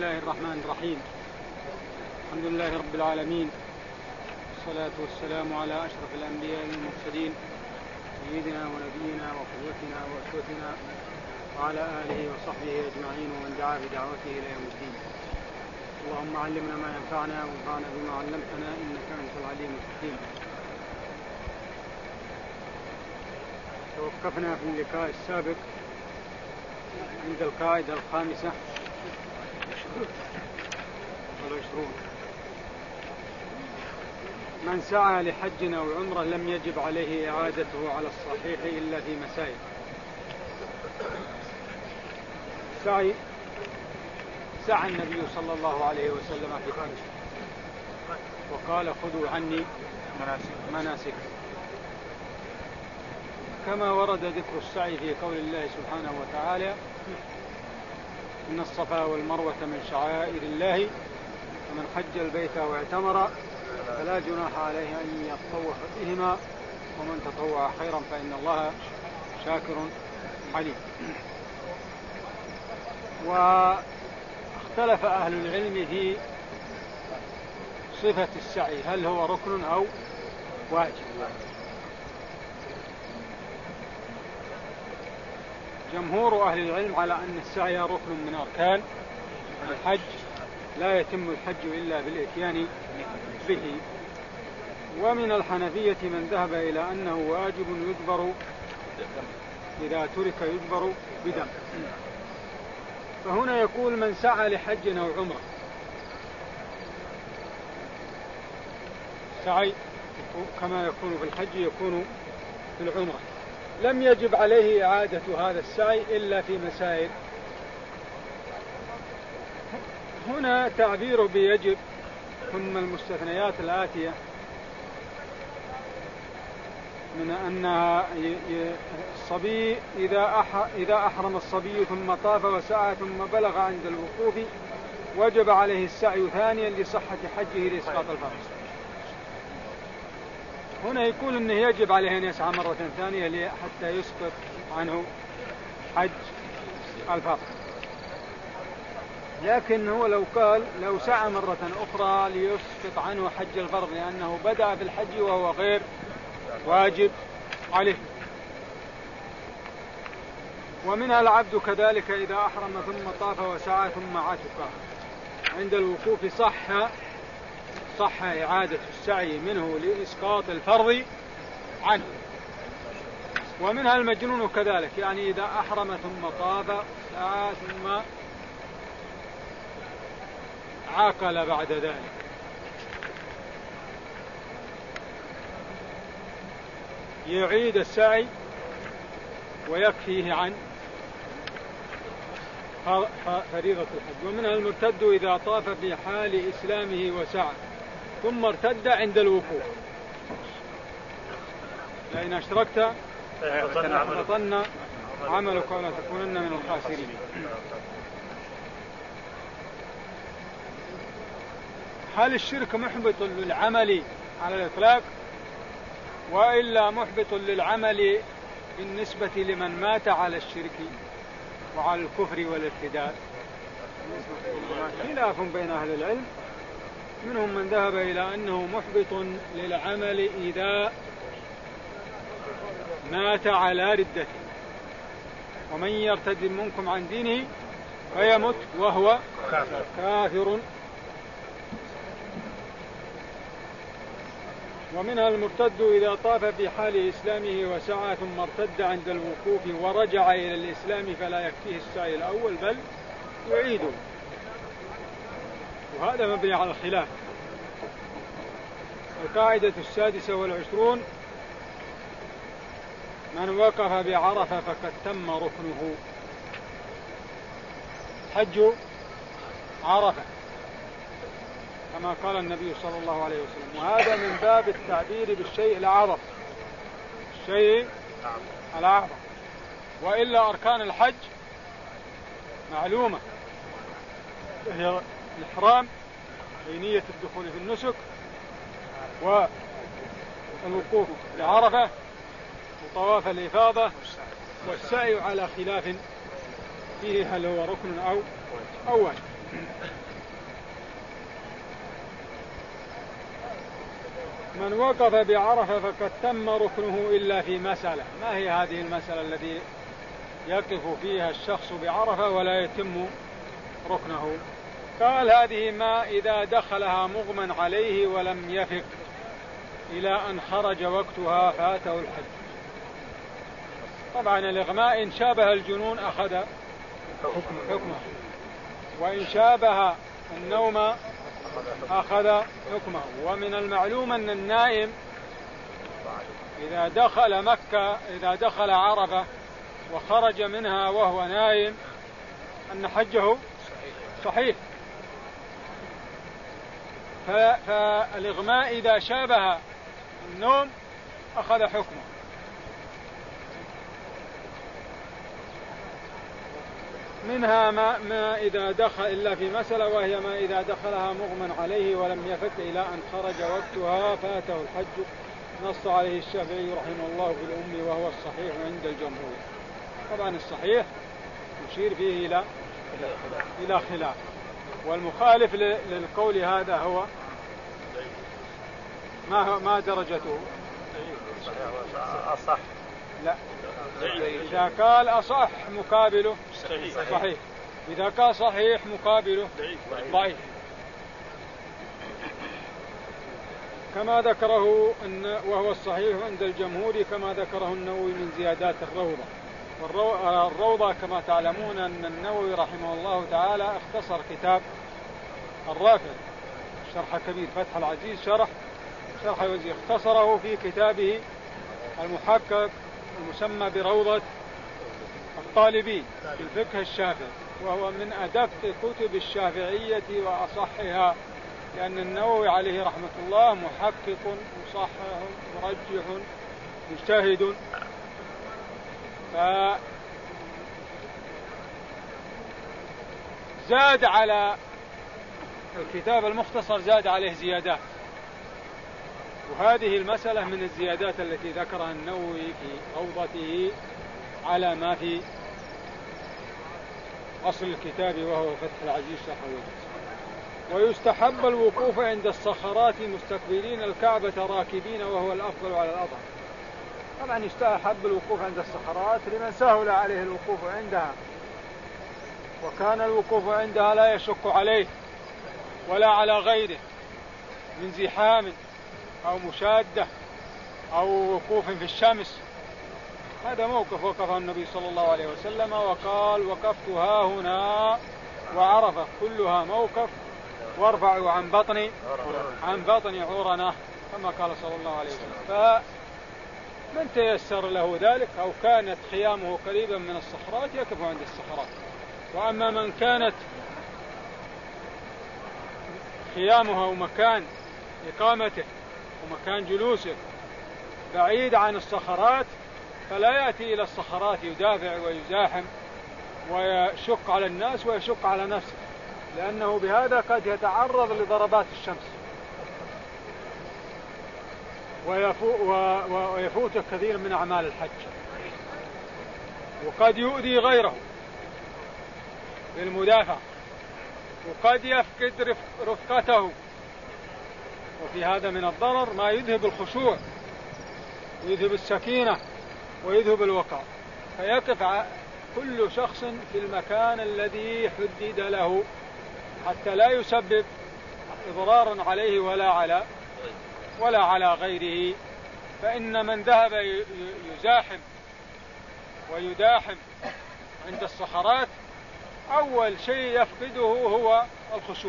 الله الرحمن الرحيم. الحمد لله رب العالمين، والصلاة والسلام على أشرف الأنبياء والمرسلين سيدنا ونبينا وقدوتنا وأسوتنا وعلى آله وصحبه أجمعين ومن دعا بدعوته إلى يوم الدين. اللهم علمنا ما ينفعنا وانفعنا بما علمتنا إنك أنت العليم الحكيم. توقفنا في اللقاء السابق عند القاعدة 25. من سعى لحج أو عمرة لم يجب عليه إعادته على الصحيح إلا في مسائل. سعى النبي صلى الله عليه وسلم في حج وقال خذوا عني مناسك، كما ورد ذكر السعي في قول الله سبحانه وتعالى: إن الصفا والمروة من شعائر الله ومن حج البيت واعتمر فلا جناح عليه أن يطوف بهما ومن تطوع خيرا فإن الله شاكر عليم. واختلف أهل العلم في صفة السعي، هل هو ركن أو واجب؟ جمهور أهل العلم على أن السعي ركن من أركان الحج، لا يتم الحج إلا بالإتيان به. ومن الحنفية من ذهب إلى أنه واجب يجبر إذا ترك يجبر بدم. فهنا يقول من سعى لحج أو عمرة، سعي كما يكون في الحج يكون في العمرة، لم يجب عليه إعادة هذا السعي إلا في مسائل. هنا تعبير بيجب ثم المستثنيات الآتية من أن الصبي إذا أحرم الصبي ثم طاف وسعى ثم بلغ عند الوقوف وجب عليه السعي ثانيا لصحة حجه لإسقاط الفرض. هنا يقول أنه يجب عليه أن يسعى مرة ثانية حتى يسقط عنه حج الفرض. لكن هو لو سعى مرة أخرى ليسقط عنه حج الفرض لأنه بدأ بالحج وهو غير واجب عليه. ومنها العبد كذلك إذا أحرم ثم طاف وسعى ثم عتق عند الوقوف صح إعادة السعي منه لإسقاط الفرض عنه. ومنها المجنون كذلك، يعني إذا أحرم ثم طاف سعى ثم عاقل بعد ذلك، يعيد السعي ويكفيه عن فريضة الحج. ومنها المرتد إذا طاف في حال إسلامه وسعى ثم ارتد عند الوقوف، لئن أشركت ليحبطن عملك ولا تكونن من الخاسرين. هل الشرك محبط للعمل على الإطلاق وإلا محبط للعمل بالنسبة لمن مات على الشرك وعلى الكفر والارتداد؟ خلاف بين أهل العلم، منهم من ذهب إلى أنه محبط للعمل إذا مات على ردته، ومن يرتد منكم عن دينه فيمت وهو كافر. ومنها المرتد إذا طاف في حال إسلامه وسعى ثم ارتد عند الوقوف ورجع إلى الإسلام فلا يكفيه السعي الأول بل يعيده، وهذا مبني على الخلاف. القاعدة 26: من وقف بعرفة فقد تم ركنه. حج عرفة كما قال النبي صلى الله عليه وسلم، وهذا من باب التعبير بالشيء الأعظم، الشيء الأعظم. وإلا أركان الحج معلومة، هي الإحرام بنية الدخول في النسك والوقوف بعرفة وطواف الإفاضة والسعي على خلاف فيه هل هو ركن أو واجب. من وقف بعرفة فقد تم ركنه إلا في مسألة. ما هي هذه المسألة التي يقف فيها الشخص بعرفة ولا يتم ركنه؟ قال هذه ما إذا دخلها مغمى عليه ولم يفق إلى أن خرج وقتها فاته الحج. طبعا الإغماء إن شابه الجنون أخذ حكمه، وإن شابه النوم أخذ حكمه. ومن المعلوم أن النائم إذا دخل مكة، إذا دخل عرفة وخرج منها وهو نائم أن حجه صحيح. فالإغماء إذا شابه النوم أخذ حكمه. منها ما إذا دخل إلا في مسألة، وهي ما إذا دخلها مغمى عليه ولم يفك إلى أن خرج وقتها فاته الحج. نص عليه الشافعي رحمه الله في الأم وهو الصحيح عند الجمهور. طبعا الصحيح يشير فيه إلى خلاف، والمخالف للقول هذا هو ما درجته؟ أصح. لا، إذا قال أصح مقابله صحيح، إذا قال صحيح مقابله ضعيف، كما ذكره وهو الصحيح عند الجمهور، كما ذكره النووي من زيادات الروضة. والروضة كما تعلمون أن النووي رحمه الله تعالى اختصر كتاب الرافع شرح كبير فتح العزيز شرح الوزير، اختصره في كتابه المحقق المسمى بروضة الطالبين في الفقه الشافعي، وهو من أدق كتب الشافعية وأصحها، لأن النووي عليه رحمة الله محقق مصحح مرجح مجتهد. فزاد على الكتاب المختصر، زاد عليه زيادات، وهذه المسألة من الزيادات التي ذكرها النووي في روضته على ما في أصل الكتاب وهو فتح العزيز شرح الوزير. ويستحب الوقوف عند الصخرات مستقبلين الكعبة راكبين، وهو الأفضل على الأظهر. طبعا يستحب الوقوف عند الصخرات لمن سهل عليه الوقوف عندها، وكان الوقوف عندها لا يشق عليه ولا على غيره من زحام أو مشادة أو وقوف في الشمس. هذا موقف وقفه النبي صلى الله عليه وسلم وقال: وقفت ها هنا وعرفة كلها موقف، وارفعوا عن بطني عورنا، كما قال صلى الله عليه وسلم. فمن تيسر له ذلك أو كانت خيامه قريبا من الصخرات يقف عند الصخرات. وأما من كانت خيامه ومكان إقامته ومكان جلوسه بعيد عن الصخرات فلا يأتي إلى الصخرات يدافع ويزاحم ويشق على الناس ويشق على نفسه، لأنه بهذا قد يتعرض لضربات الشمس ويفوت كثير من أعمال الحج، وقد يؤذي غيره بالمدافع، وقد يفقد رفقته. وفي هذا من الضرر ما يذهب الخشوع ويذهب السكينة ويذهب الوقار. فيقف كل شخص في المكان الذي حدد له حتى لا يسبب إضرارا عليه ولا على غيره. فإن من ذهب يزاحم ويداحم عند الصخرات أول شيء يفقده هو الخشوع،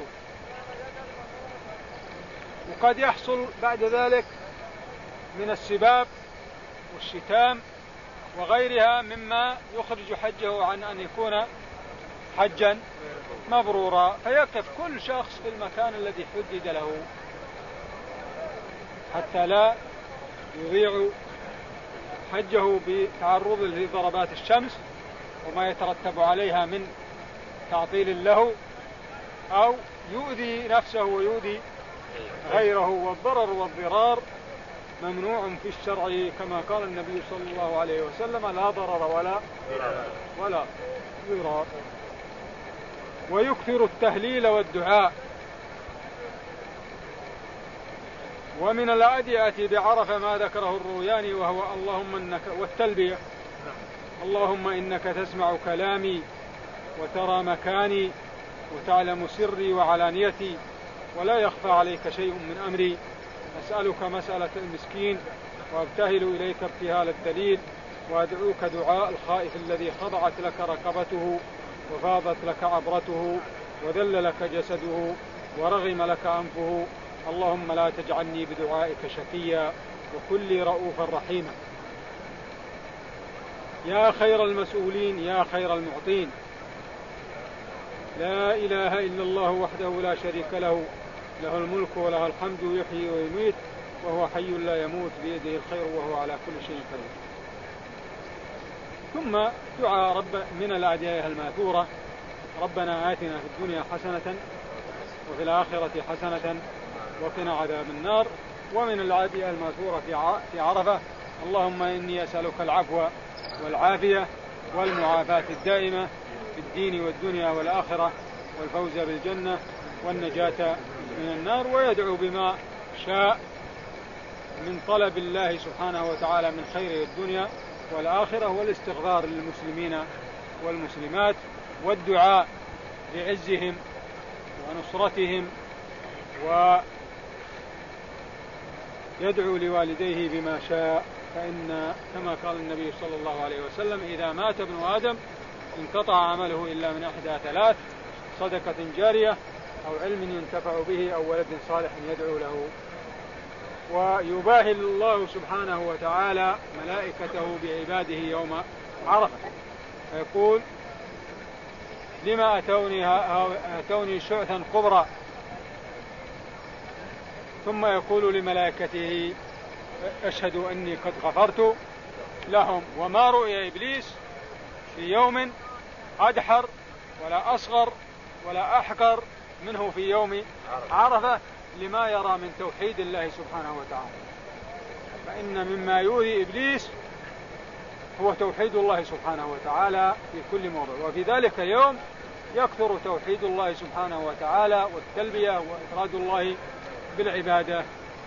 وقد يحصل بعد ذلك من السباب والشتام وغيرها مما يخرج حجه عن أن يكون حجا مبرورا. فيقف كل شخص في المكان الذي حدد له حتى لا يضيع حجه بتعرض لضربات الشمس وما يترتب عليها من تعطيل له، أو يؤذي نفسه ويؤذي غيره. والضرر والضرار ممنوع في الشرع، كما قال النبي صلى الله عليه وسلم: لا ضرر ولا ضرار. ويكثر التهليل والدعاء. ومن الأدعية بعرفة ما ذكره الروياني وهو والتلبية: اللهم إنك تسمع كلامي وترى مكاني وتعلم سري وعلانيتي ولا يخفى عليك شيء من أمري، أسألك مسألة المسكين وابتهل إليك ابتهال الدليل، وأدعوك دعاء الخائف الذي خضعت لك ركبته وفاضت لك عبرته وذل لك جسده ورغم لك أنفه. اللهم لا تجعلني بدعائك شقيا وكن لي رؤوفا رحيما. يا خير المسؤولين يا خير المعطين، لا إله إلا الله وحده لا شريك له، له الملك وله الحمد يحيي ويميت وهو حي لا يموت بيده الخير وهو على كل شيء قدير. ثم دعاء رب من الأدعية الماثورة: ربنا آتنا في الدنيا حسنة وفي الآخرة حسنة وقنا عذاب النار. ومن الأدعية الماثورة في عرفة: اللهم إني أسألك العفو والعافية والمعافاة الدائمة في الدين والدنيا والآخرة والفوز بالجنة والنجاة من النار. ويدعو بما شاء من طلب الله سبحانه وتعالى من خير الدنيا والآخرة، والاستغفار للمسلمين والمسلمات والدعاء بعزهم ونصرتهم، ويدعو لوالديه بما شاء. فإن كما قال النبي صلى الله عليه وسلم: إذا مات ابن آدم انقطع عمله إلا من إحدى ثلاث: صدقة جارية أو علم ينتفع به أو ولد صالح يدعو له. ويباهل الله سبحانه وتعالى ملائكته بعباده يوم عرفة فيقول: لما أتوني شعثا قبرا. ثم يقول لملائكته: أشهد أني قد غفرت لهم. وما رؤي إبليس في يوم أدحر ولا أصغر ولا أحقر منه في يوم عرفة، لما يرى من توحيد الله سبحانه وتعالى. فإن مما يؤذي إبليس هو توحيد الله سبحانه وتعالى في كل موضع. وفي ذلك يوم يكثر توحيد الله سبحانه وتعالى والتلبية وإفراد الله بالعبادة.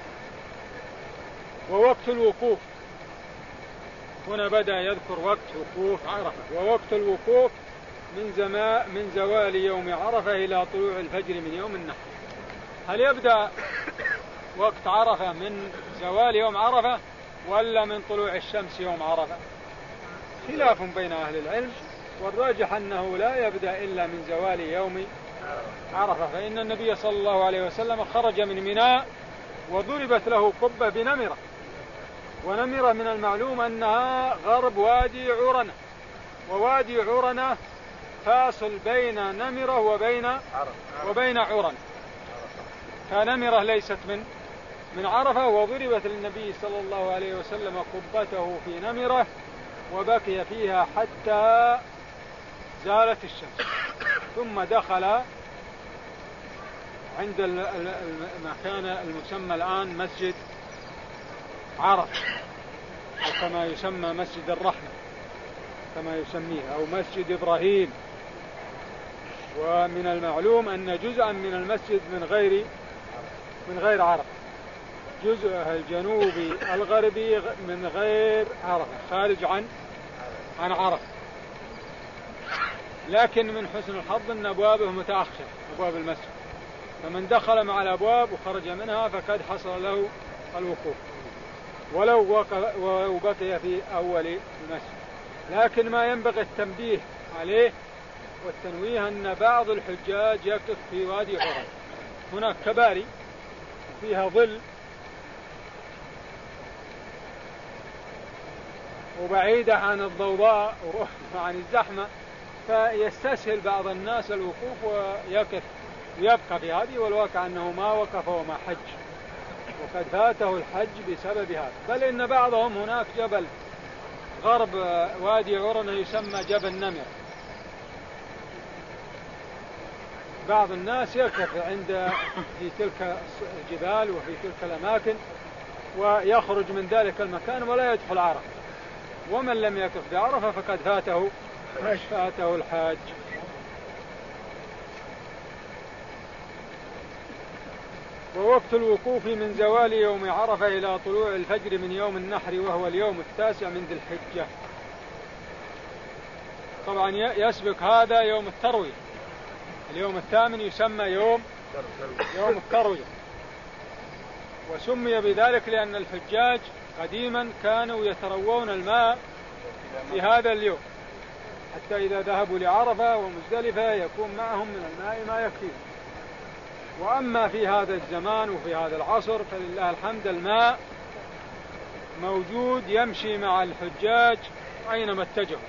ووقت الوقوف، هنا بدأ يذكر وقت وقوف عرفة. ووقت الوقوف من زوال يوم عرفة إلى طلوع الفجر من يوم النحر. هل يبدأ وقت عرفة من زوال يوم عرفة ولا من طلوع الشمس يوم عرفة؟ خلاف بين أهل العلم، والراجح أنه لا يبدأ إلا من زوال يوم عرفة. فإن النبي صلى الله عليه وسلم خرج من ميناء وضربت له قبة بنمرة، ونمرة من المعلوم أنها غرب وادي عرنة، ووادي عرنة فاصل بين نمرة وبين عرنة، فنمرة ليست من عرفة. وضربت للنبي صلى الله عليه وسلم قبته في نمرة وبقي فيها حتى زالت الشمس، ثم دخل عند المكان المسمى الآن مسجد عرفة، أو كما يسمى مسجد الرحمة كما يسميه، أو مسجد إبراهيم. ومن المعلوم أن جزءا من المسجد من غير عرفة، جزءها الجنوبي الغربي من غير عرفة، خارج عن عرفة. لكن من حسن الحظ أن أبوابه متأخرة، أبواب المسجد، فمن دخل مع الأبواب وخرج منها فقد حصل له الوقوف ولو بقي في أول المسجد. لكن ما ينبغي التنبيه عليه والتنويه أن بعض الحجاج يقف في وادي عرن، هناك كباري فيها ظل وبعيدة عن الضوضاء وعن الزحمة، فيستسهل بعض الناس الوقوف ويبقى في هذه، والواقع أنه ما وقف وما حج، وقد فاته الحج بسبب هذا. بل إن بعضهم هناك جبل غرب وادي عرن يسمى جبل نمر، بعض الناس يقف في تلك الجبال وفي تلك الأماكن ويخرج من ذلك المكان ولا يدخل عرفة، ومن لم يقف بعرفة فقد فاته الحاج. ووقت الوقوف من زوال يوم عرفة إلى طلوع الفجر من يوم النحر وهو اليوم 9 من ذي الحجة. طبعا يسبق هذا يوم التروية، اليوم 8 يسمى يوم التروية، وسمي بذلك لأن الحجاج قديما كانوا يتروون الماء في هذا اليوم، حتى إذا ذهبوا لعرفة ومزدلفة يكون معهم من الماء ما يكفي. وأما في هذا الزمان وفي هذا العصر فلله الحمد الماء موجود يمشي مع الحجاج أينما اتجهوا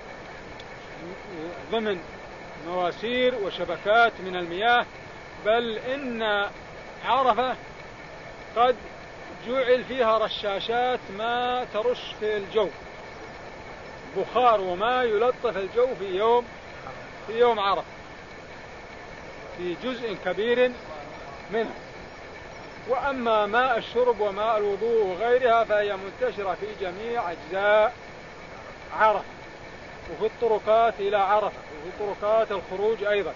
ضمن مواسير وشبكات من المياه، بل إن عرفة قد جعل فيها رشاشات ما ترش في الجو، بخار وما يلطف الجو في يوم عرفة في جزء كبير منها. وأما ماء الشرب وماء الوضوء وغيرها فهي منتشرة في جميع أجزاء عرفة، وفي الطرقات إلى عرفة، وفي طرقات الخروج أيضا.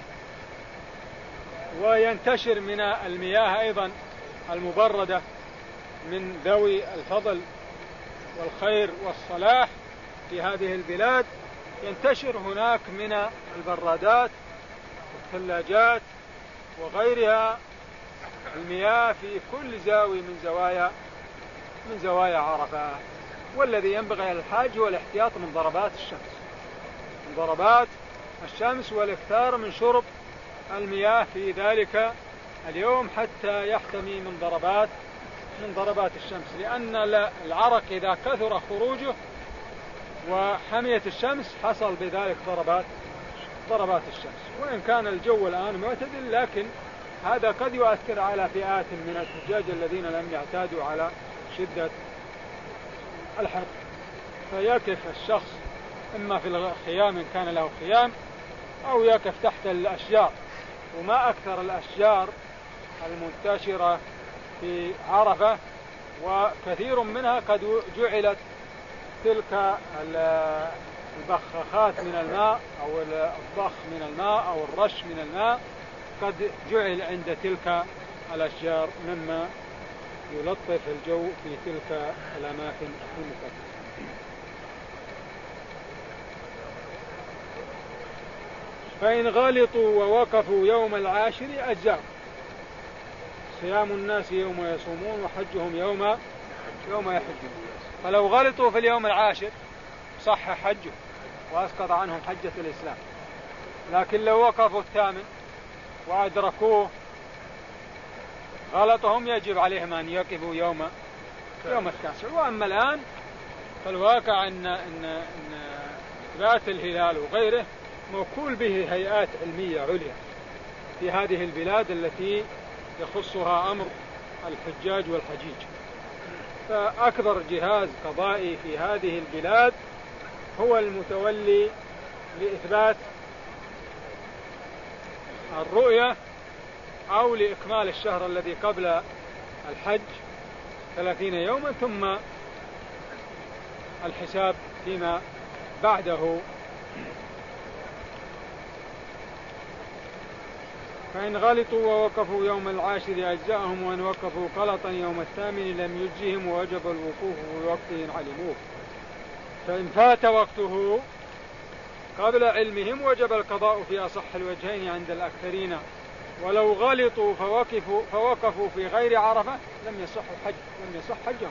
وينتشر من المياه أيضا المبردة من ذوي الفضل والخير والصلاح في هذه البلاد، ينتشر هناك من البرادات والثلاجات وغيرها المياه في كل زاوية من زوايا عرفة. والذي ينبغي على الحاج هو الاحتياط من ضربات الشمس والإكثار من شرب المياه في ذلك اليوم حتى يحتمي من ضربات الشمس، لأن العرق إذا كثر خروجه وحمية الشمس حصل بذلك ضربات الشمس. وإن كان الجو الآن معتدل لكن هذا قد يؤثر على فئات من الحجاج الذين لم يعتادوا على شدة الحر، فيقف الشخص إما في الخيام إن كان له خيام أو يقف تحت الأشجار. وما أكثر الأشجار المنتشرة في عرفة، وكثير منها قد جعلت تلك البخاخات من الماء أو الضخ من الماء أو الرش من الماء قد جعل عند تلك الأشجار مما يلطف الجو في تلك الأماكن المقدسة. فإن غلطوا ووقفوا يوم العاشر أجزاء، صيام الناس يوم يصومون وحجهم يوم يحجون. فلو غلطوا في اليوم العاشر صح حجه وأسقط عنهم حجة الإسلام، لكن لو وقفوا 8 وأدركوه غلطهم يجب عليهم أن يقفوا يوم 9. وأما الآن فالواقع أن إثبات الهلال وغيره موكول به هيئات علمية عليا في هذه البلاد التي يخصها أمر الحجاج والحجيج. فأكبر جهاز قضائي في هذه البلاد هو المتولي لإثبات الرؤية أو لإكمال الشهر الذي قبل الحج 30 يوما، ثم الحساب فيما بعده. فإن غلطوا ووقفوا يوم العاشر أجزاءهم، وإن وقفوا غلطا يوم 8 لم يجزهم ووجب الوقوف في وقته علموه. فإن فات وقته قبل علمهم وجب القضاء في أصح الوجهين عند الأكثرين. ولو غلطوا فوقفوا في غير عرفة لم يصح حجهم،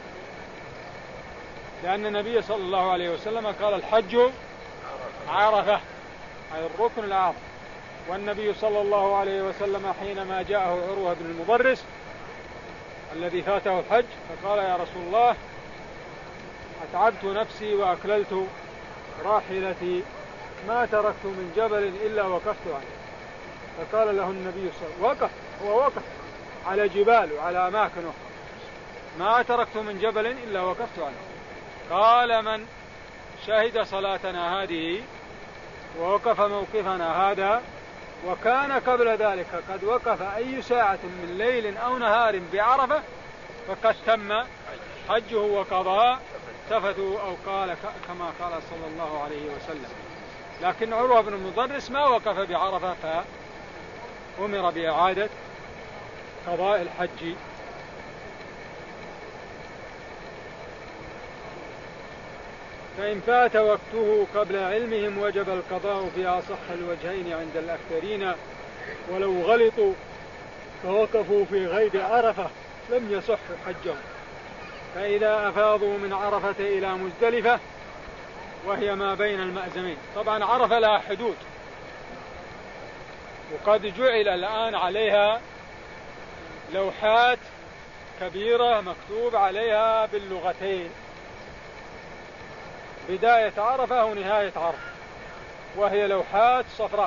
لأن النبي صلى الله عليه وسلم قال الحج عرفة أي الركن الأعظم. والنبي صلى الله عليه وسلم حينما جاءه عروة بن المضرس الذي فاته الحج فقال يا رسول الله أتعبت نفسي وأكللت راحلتي ما تركت من جبل إلا وقفت عنه. فقال له النبي صلى الله عليه وسلم وقف على جبال وعلى أماكن أخرى ما تركت من جبل إلا وقفت عنه. قال من شهد صلاتنا هذه ووقف موقفنا هذا وكان قبل ذلك قد وقف أي ساعة من ليل أو نهار بعرفة فقد تم حجه وقضاء تفته، أو قال كما قال صلى الله عليه وسلم. لكن عروة بن المضرس ما وقف بعرفة فأمر بإعادة قضاء الحج. فإن فات وقته قبل علمهم وجب القضاء في أصح الوجهين عند الأكثرين، ولو غلطوا فوقفوا في غير عرفة لم يصح حجهم. فإذا أفاضوا من عرفة إلى مزدلفة وهي ما بين المأزمين، طبعا عرفة لها حدود، وقد جعل الآن عليها لوحات كبيرة مكتوب عليها باللغتين بداية عرفة ونهاية عرفة، وهي لوحات صفراء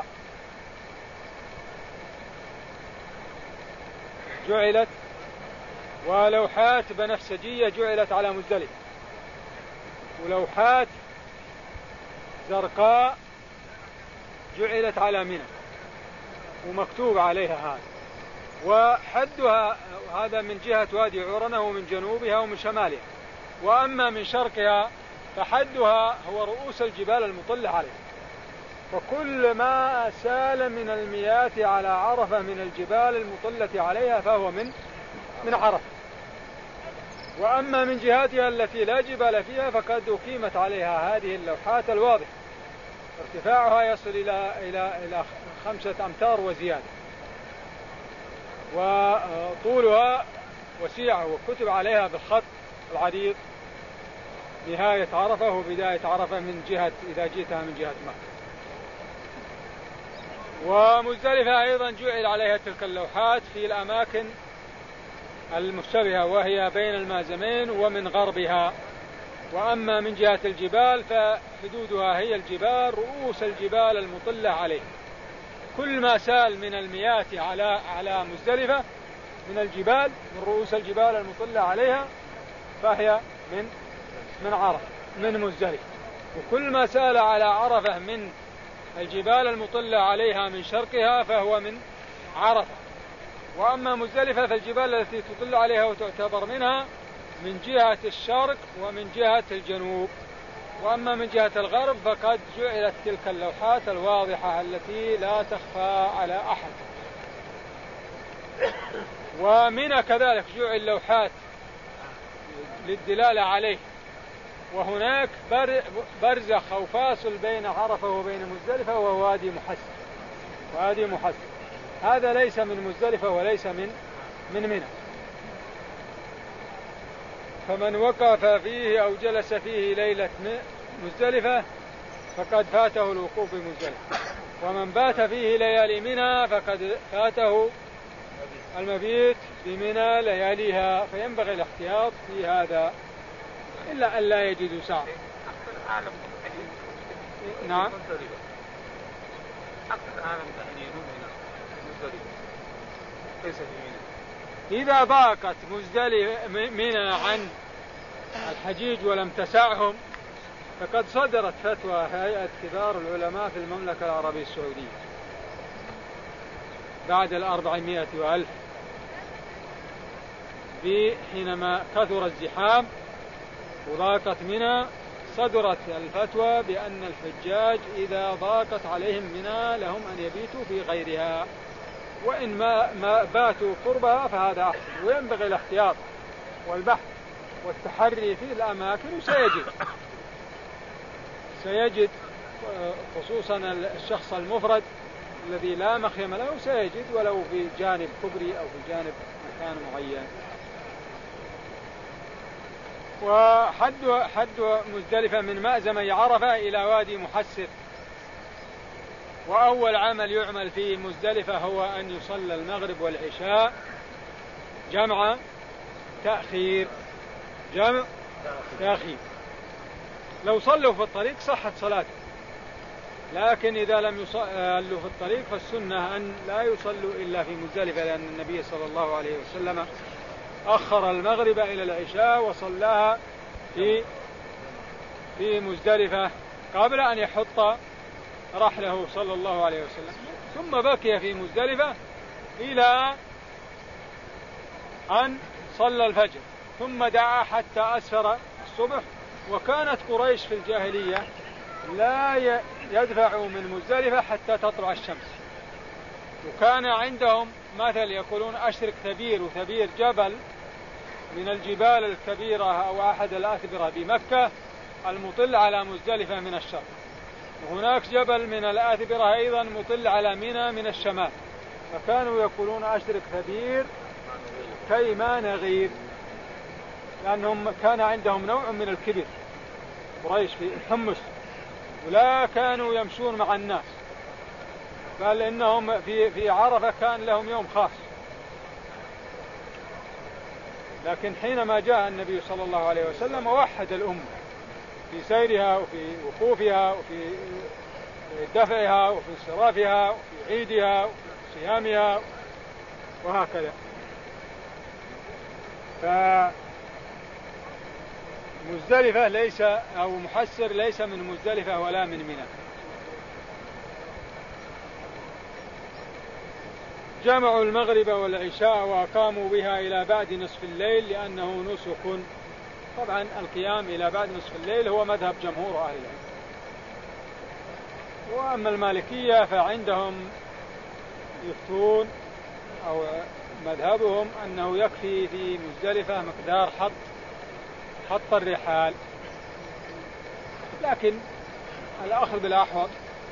جعلت، ولوحات بنفسجية جعلت على مزدلفة، ولوحات زرقاء جعلت على منى ومكتوب عليها هذا. وحدها هذا من جهة وادي عرنة ومن جنوبها ومن شمالها، وأما من شرقها فحدها هو رؤوس الجبال المطلة عليها. فكل ما سال من المياه على عرفة من الجبال المطلة عليها فهو من عرفة. وأما من جهاتها التي لا جبال فيها فقد أقيمت عليها هذه اللوحات الواضحة، ارتفاعها يصل إلى 5 أمتار وزيادة، وطولها وسيعة، وكتب عليها بالخط العريض نهاية عرفة وبداية عرفة من جهة إذا جئتها من جهة مكة. ومزدلفة أيضا جعل عليها تلك اللوحات في الأماكن المشتبهة وهي بين المازمين ومن غربها. وأما من جهة الجبال فحدودها هي الجبال، رؤوس الجبال المطلة عليه. كل ما سال من المياه على مزدلفة من الجبال، من رؤوس الجبال المطلة عليها، فهي من عرفة من مزدلفة. وكل ما سال على عرفة من الجبال المطلة عليها من شرقها فهو من عرفة. وأما مزدلفة فالجبال التي تطل عليها وتعتبر منها من جهة الشرق ومن جهة الجنوب. وأما من جهة الغرب فقد جعلت تلك اللوحات الواضحة التي لا تخفى على أحد. ومنى كذلك جعل لوحات للدلالة عليه. وهناك برزخ أو فاصل بين عرفة وبين مزدلفة وهو وادي محسن. وادي محسن هذا ليس من مزدلفة وليس من منى. فمن وقف فيه أو جلس فيه ليلة مزدلفة فقد فاته الوقوف بمزدلفة، ومن بات فيه ليالي منى فقد فاته المبيت بمنى لياليها. فينبغي الاحتياط في هذا إلا أن لا يجدوا ساعة. نعم. إذا ضاقت منى عن الحجيج ولم تسعهم فقد صدرت فتوى هيئة كبار العلماء في المملكة العربية السعودية بعد 400,000 حينما كثر الزحام وضاقت منى، صدرت الفتوى بأن الحجاج إذا ضاقت عليهم منى لهم أن يبيتوا في غيرها، وإن ما باتوا قربها فهذا أحسن. وينبغي الاحتياط والبحث والتحري في الأماكن، وسيجد خصوصا الشخص المفرد الذي لا مخيم له سيجد ولو في جانب كبري أو في جانب مكان معين. وحد مزدلفة من مأزمي عرفة إلى وادي محسر. وأول عمل يعمل في مزدلفة هو أن يصلى المغرب والعشاء جمع تأخير. لو صلوا في الطريق صحت صلاته، لكن إذا لم يصلوا في الطريق فالسنة أن لا يصلوا إلا في مزدلفة، لأن النبي صلى الله عليه وسلم أخر المغرب إلى العشاء وصلاها في مزدلفة قبل أن يحط رحله صلى الله عليه وسلم، ثم بقي في مزدلفة إلى أن صلى الفجر، ثم دعا حتى أسفر الصبح. وكانت قريش في الجاهلية لا يدفعوا من مزدلفة حتى تطلع الشمس، وكان عندهم مثل يقولون أشرك ثبير، وثبير جبل من الجبال الكبيرة أو أحد الأثبرة بمكة المطل على مزدلفة من الشرق، وهناك جبل من الأثبرة أيضا مطل على منى من الشمال، فكانوا يقولون أشرك ثبير كي ما نغير، لأنهم كان عندهم نوع من الكبر قريش في الحمص، ولا كانوا يمشون مع الناس، بل إنهم في عرفة كان لهم يوم خاص. لكن حينما جاء النبي صلى الله عليه وسلم ووحد الأمة في سيرها وفي وقوفها وفي دفعها وفي انصرافها وفي عيدها وفي صيامها وهكذا. فمزدلفة ليس أو محسر ليس من مزدلفة ولا من منى. جمعوا المغرب والعشاء وأقاموا بها إلى بعد نصف الليل لأنه نسك. طبعا القيام إلى بعد نصف الليل هو مذهب جمهور أهل العلم. وأما المالكية فعندهم يفتون أو مذهبهم أنه يكفي في مزدلفة مقدار حط الرحال، لكن الأخذ بالأحوط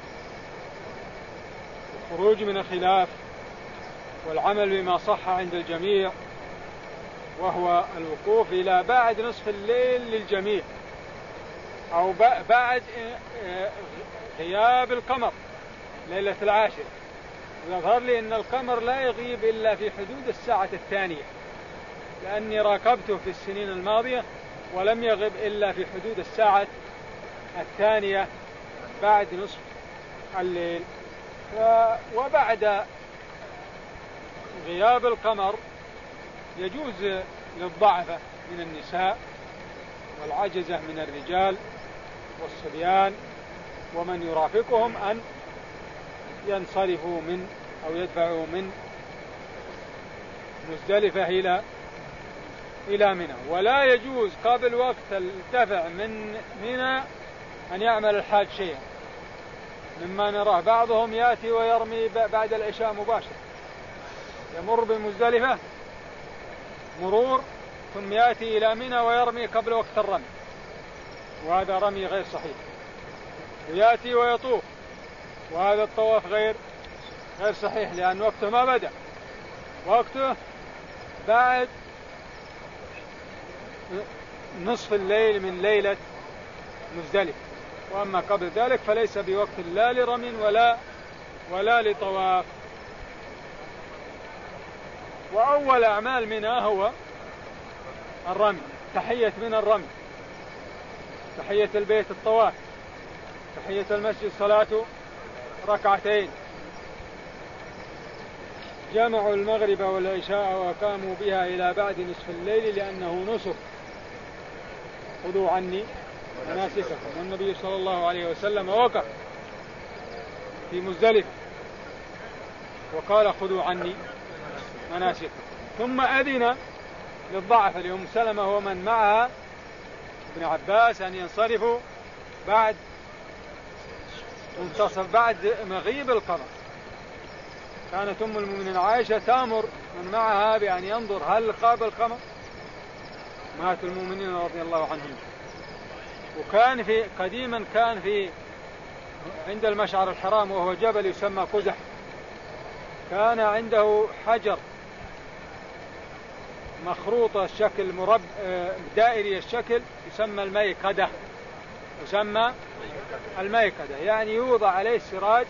والخروج من الخلاف والعمل بما صح عند الجميع وهو الوقوف إلى بعد نصف الليل للجميع أو بعد غياب القمر ليلة العاشر. يظهر لي أن القمر لا يغيب إلا في حدود الساعة الثانية، لأني راقبته في السنين الماضية ولم يغب إلا في حدود الساعة الثانية بعد نصف الليل. وبعد غياب القمر يجوز للضعفة من النساء والعجزة من الرجال والصبيان ومن يرافقهم أن ينصرفوا من أو يدفعوا من مزدلفة إلى منى. ولا يجوز قبل وقت الدفع من منى أن يعمل الحاج شيئا، مما نراه بعضهم يأتي ويرمي بعد العشاء مباشرة، يمر بمزدلفة مرور ثم يأتي إلى منى ويرمي قبل وقت الرمي، وهذا رمي غير صحيح. ويأتي ويطوف، وهذا الطواف غير صحيح، لأن وقته ما بدأ، وقته بعد نصف الليل من ليلة مزدلفة. وأما قبل ذلك فليس بوقت لا لرمي ولا لطواف. وأول أعمال منى هو الرمي، تحية من الرمي، تحية البيت الطواف، تحية المسجد صلاة ركعتين. جمعوا المغرب والعشاء وقاموا بها إلى بعد نصف الليل لأنه نسك. خذوا عني مناسككم. والنبي صلى الله عليه وسلم وقف في مزدلفة وقال خذوا عني مناسككم، ثم أذن للضعف لأم سلمة ومن معها ابن عباس أن ينصرفوا بعد منتصف بعد مغيب القمر. كانت أم المؤمنين عائشة تأمر من معها بأن ينظر هل غاب القمر، مات المؤمنين رضي الله عنهم. وكان قديما كان عند المشعر الحرام وهو جبل يسمى قزح، كان عنده حجر مخروط الشكل دائري الشكل يسمى الميقدة، يعني يوضع عليه السراج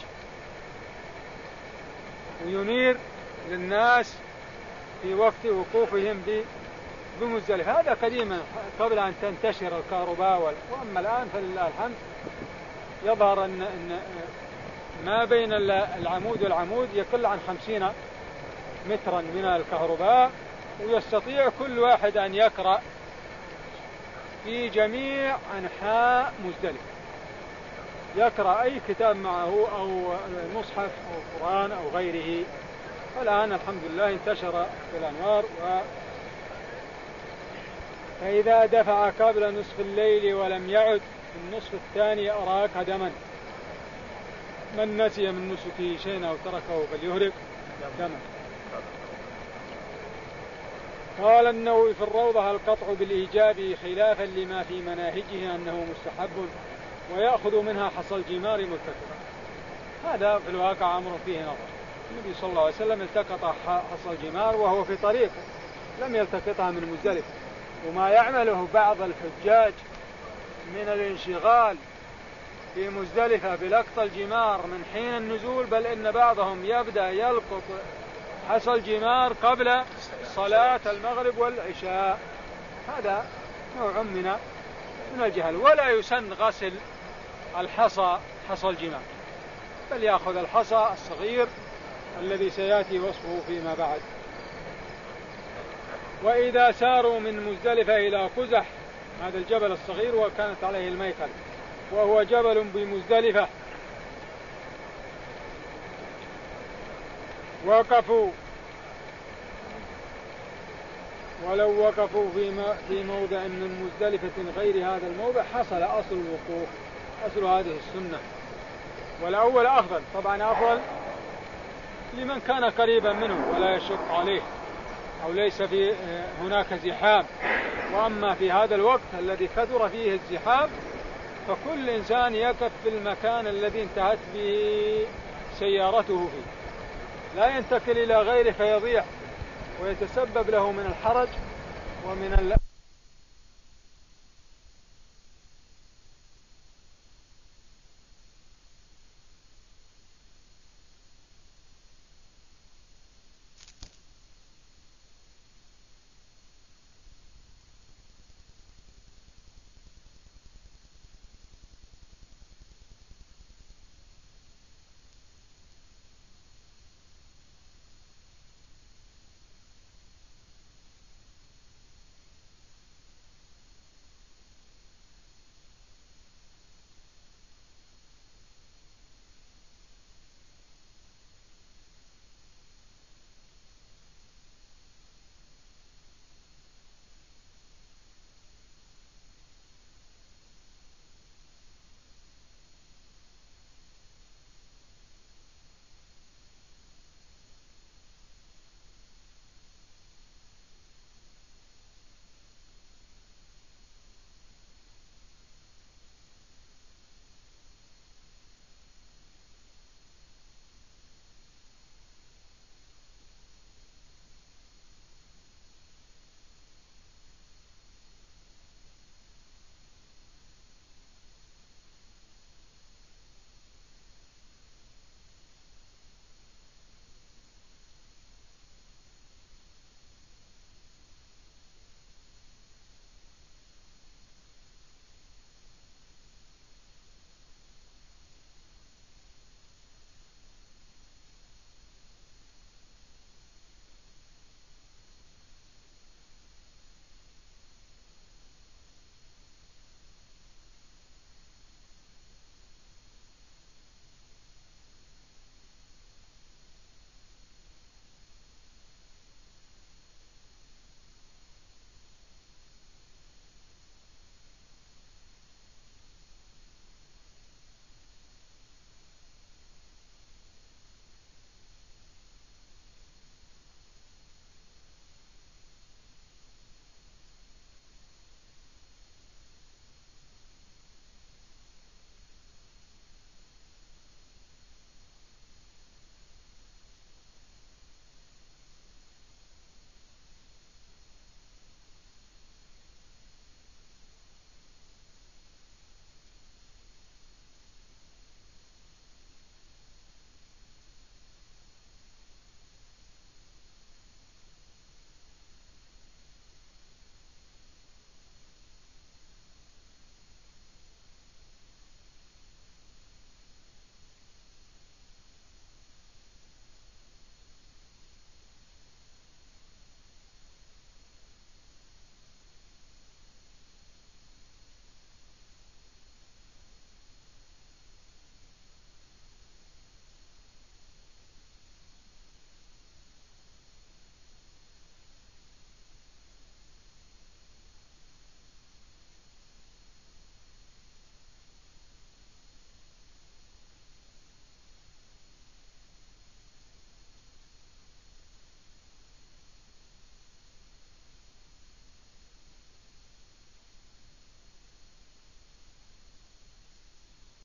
وينير للناس في وقت وقوفهم بمزدلفة. هذا قديما قبل أن تنتشر الكهرباء. وأما الآن فلله الحمد يظهر أن ما بين العمود والعمود يقل عن 50 مترا من الكهرباء، ويستطيع كل واحد أن يقرأ في جميع أنحاء مزدلفة، يقرأ أي كتاب معه أو مصحف أو قرآن أو غيره. الآن الحمد لله انتشر بالأنوار. فإذا دفع قبل نصف الليل ولم يعد في النصف الثاني أراك دما، من نسي من نسكه شيئا أو تركه فليهرق دمه. قال النووي في الروضة: القطع بالإيجاب خلافا لما في مناهجه أنه مستحب ويأخذ منها حصى الجمار ملتقطا. هذا في الواقع أمر فيه نظر. النبي صلى الله عليه وسلم التقط حصى الجمار وهو في طريقه، لم يلتقطها من مزدلفة. وما يعمله بعض الحجاج من الانشغال في مزدلفة بلقط الجمار من حين النزول، بل إن بعضهم يبدأ يلقط حصى الجمار قبل صلاة المغرب والعشاء، هذا نوع من الجهل. ولا يسن غسل حصى الجمار، بل يأخذ الحصى الصغير الذي سيأتي وصفه فيما بعد. وإذا ساروا من مزدلفة إلى قزح، هذا الجبل الصغير وكانت عليه الميقل، وهو جبل بمزدلفة، وقفوا، ولو وقفوا في موضع من مزدلفة غير هذا الموضع حصل أصل الوقوف، أصل هذه السنة. والأول أفضل، طبعا أفضل لمن كان قريبا منه ولا يشق عليه أو ليس في هناك زحام. وأما في هذا الوقت الذي كثر فيه الزحام فكل إنسان يقف في المكان الذي انتهت به سيارته فيه، لا ينتقل إلى غيره فيضيع ويتسبب له من الحرج ومن